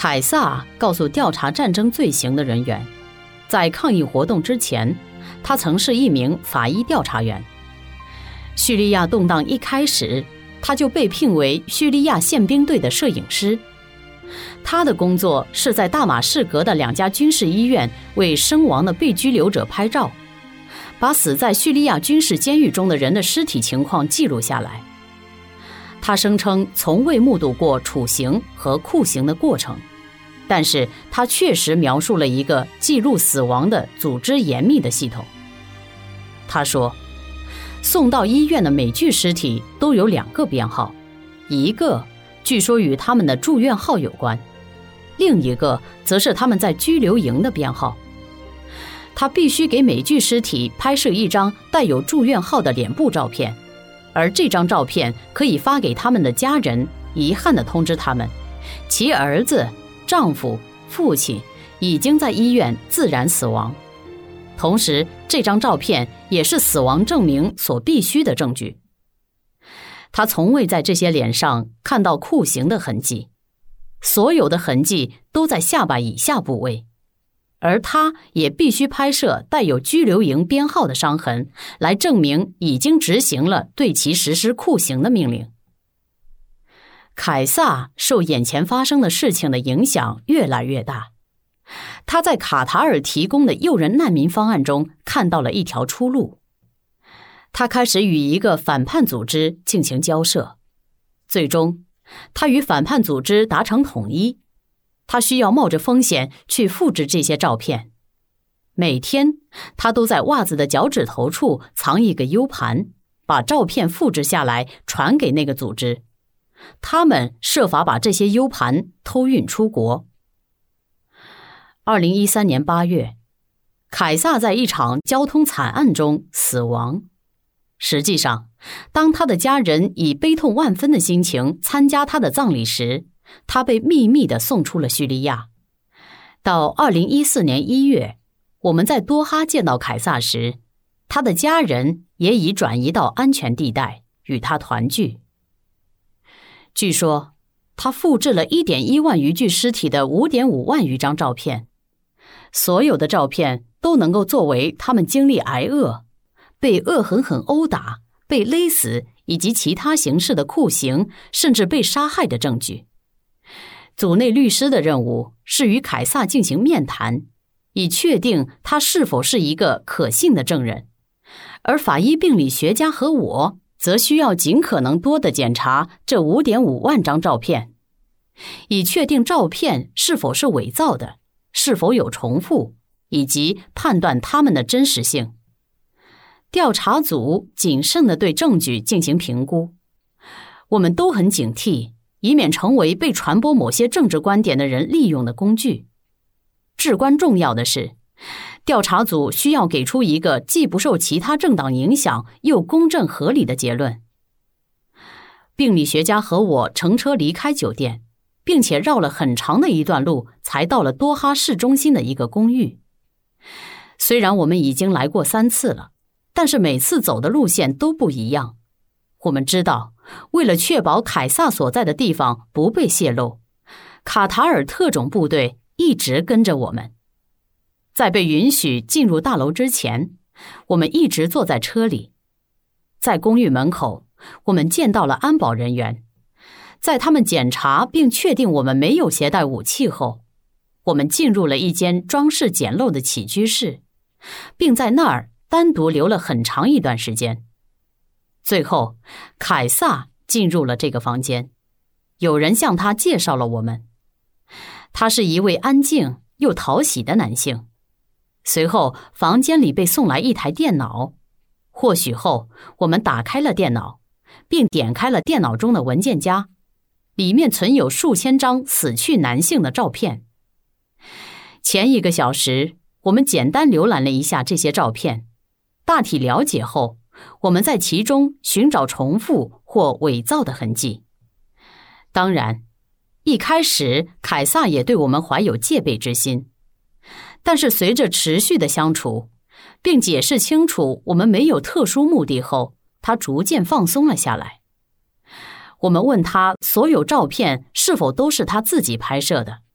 凯撒告诉调查战争罪行的人员，在抗议活动之前，他曾是一名法医调查员。叙利亚动荡一开始，他就被聘为叙利亚宪兵队的摄影师。他的工作是在大马士革的2家军事医院为身亡的被拘留者拍照，把死在叙利亚军事监狱中的人的尸体情况记录下来。他声称从未目睹过处刑和酷刑的过程，但是他确实描述了一个记录死亡的组织严密的系统。他说，送到医院的每具尸体都有2个编号，一个据说与他们的住院号有关，另一个则是他们在拘留营的编号。他必须给每具尸体拍摄一张带有住院号的脸部照片，而这张照片可以发给他们的家人，遗憾地通知他们，其儿子、丈夫、父亲已经在医院自然死亡。同时，这张照片也是死亡证明所必须的证据。他从未在这些脸上看到酷刑的痕迹，所有的痕迹都在下巴以下部位，而他也必须拍摄带有拘留营编号的伤痕，来证明已经执行了对其实施酷刑的命令。凯撒受眼前发生的事情的影响越来越大，他在卡塔尔提供的诱人难民方案中看到了一条出路。他开始与一个反叛组织进行交涉，最终他与反叛组织达成统一。他需要冒着风险去复制这些照片。每天他都在袜子的脚趾头处藏一个 U 盘，把照片复制下来传给那个组织。他们设法把这些 U 盘偷运出国。2013年8月，凯撒在一场交通惨案中死亡。实际上，当他的家人以悲痛万分的心情参加他的葬礼时，他被秘密地送出了叙利亚。到2014年1月，我们在多哈见到凯撒时，他的家人也已转移到安全地带与他团聚。据说，他复制了 1.1 万余具尸体的 5.5 万余张照片，所有的照片都能够作为他们经历挨饿、被恶狠狠殴打、被勒死以及其他形式的酷刑，甚至被杀害的证据。组内律师的任务是与凯撒进行面谈，以确定他是否是一个可信的证人，而法医病理学家和我则需要尽可能多地检查这 5.5 万张照片，以确定照片是否是伪造的，是否有重复，以及判断它们的真实性。调查组谨慎地对证据进行评估，我们都很警惕，以免成为被传播某些政治观点的人利用的工具。至关重要的是，调查组需要给出一个既不受其他政党影响又公正合理的结论。病理学家和我乘车离开酒店，并且绕了很长的一段路才到了多哈市中心的一个公寓。虽然我们已经来过3次了，但是每次走的路线都不一样。我们知道，为了确保凯撒所在的地方不被泄露，卡塔尔特种部队一直跟着我们。在被允许进入大楼之前，我们一直坐在车里。在公寓门口，我们见到了安保人员。在他们检查并确定我们没有携带武器后，我们进入了一间装饰简陋的起居室，并在那儿单独留了很长一段时间。最后，凯撒进入了这个房间，有人向他介绍了我们。他是一位安静又讨喜的男性。随后，房间里被送来一台电脑。或许后，我们打开了电脑，并点开了电脑中的文件夹，里面存有数千张死去男性的照片。前1个小时，我们简单浏览了一下这些照片，大体了解后，我们在其中寻找重复或伪造的痕迹。当然，一开始凯撒也对我们怀有戒备之心，但是随着持续的相处，并解释清楚我们没有特殊目的后，他逐渐放松了下来。我们问他所有照片是否都是他自己拍摄的，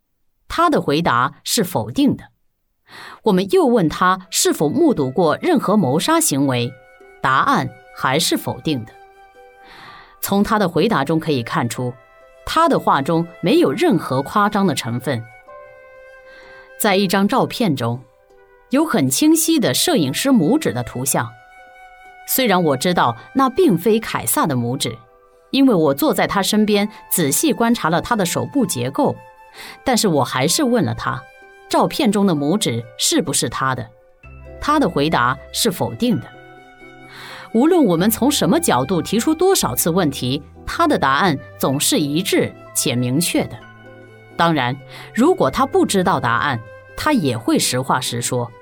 他的回答是否定的。我们又问他是否目睹过任何谋杀行为，答案还是否定的。从他的回答中可以看出，他的话中没有任何夸张的成分。在一张照片中，有很清晰的摄影师拇指的图像。虽然我知道那并非凯撒的拇指，因为我坐在他身边仔细观察了他的手部结构，但是我还是问了他，照片中的拇指是不是他的？他的回答是否定的。无论我们从什么角度提出多少次问题，他的答案总是一致且明确的。当然，如果他不知道答案，他也会实话实说。